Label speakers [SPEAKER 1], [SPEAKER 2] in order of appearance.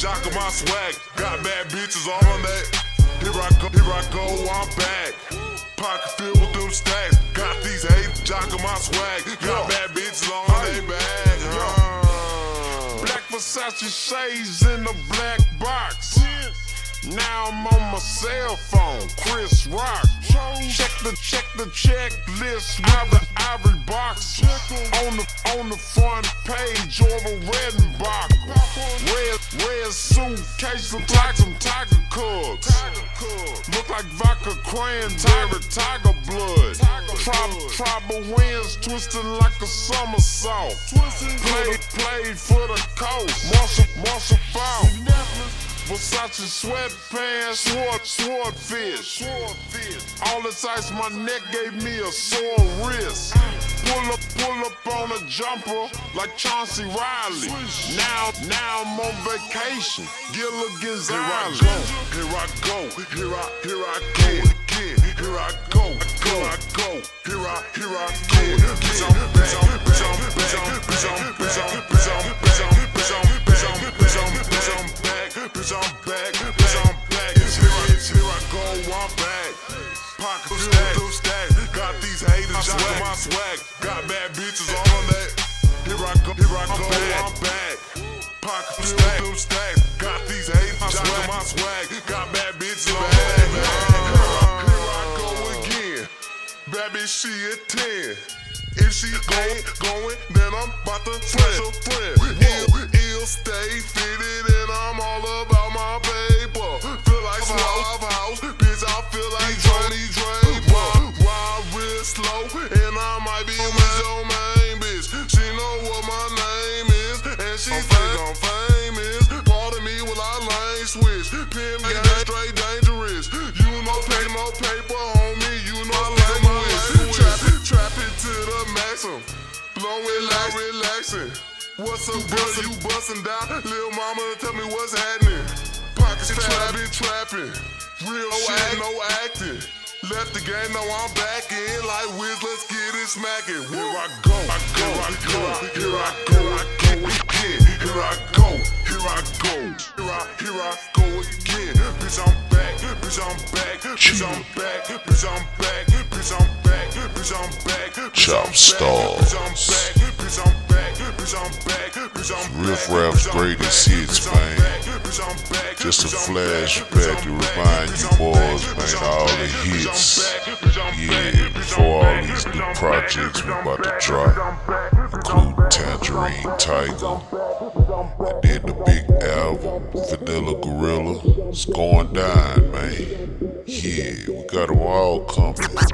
[SPEAKER 1] jock of my swag. Got bad bitches all on that. Here I go, I'm back. Pocket filled with them stacks. Got these haters jock of my swag. Got bad bitches on their back. Black Versace shades in the black box. Now I'm on my cell phone, Chris Rock. Check the checklist with the ivory box. On the front page or a red box. Red suitcase look like some tiger cubs. Look like vodka cranberry, tiger blood. Tribal winds twisted like a somersault. Played for the coast, Marshall Falk. Versace sweatpants, swordfish. All this ice my neck gave me a sore wrist. Pull up on a jumper like Chauncey Riley. Now I'm on vacation, Gilligan's Island. Here I go, here I go again. Here I go, here I go. Bitch, I'm back. Here I go, I'm back. Pocket filled stack. Got these haters jocking my swag. Got bad bitches all on that. Here I go, I'm back. Pocket filled stack. Got these haters jocking my swag. Got bad bitches all on that. Here I go again. Bad bitch, she a 10. If she going, then I'm about to smash her friend. Ill stay fitted and I'm all about my paper. Feel like Slaughter House, bitch, I feel like Johnny Draper. Ride real slow and I might be with your main bitch. She know what my name is and she think I'm famous. Pardon me while I lane switch. Pimp game straight dangerous. You know paper, homie, you know language. Trap it to the maximum. Blowing like relaxing. What's up, brother? You bustin' down? Lil' mama, tell me what's happening. Pockets trapping. Real shit, no acting. Left the game, now I'm back in. Like Wiz, let's get it smacking. Here I go again. Here I go again. Bitch, I'm back.
[SPEAKER 2] Chop Stars. Riff Raff's greatest hits, man. Just a flashback to remind you boys, man, all the hits. Yeah, before all these new projects we about to drop, including Tangerine Tiger, and then the big album, Vanilla Gorilla. It's going down, man. Yeah, we got them all coming.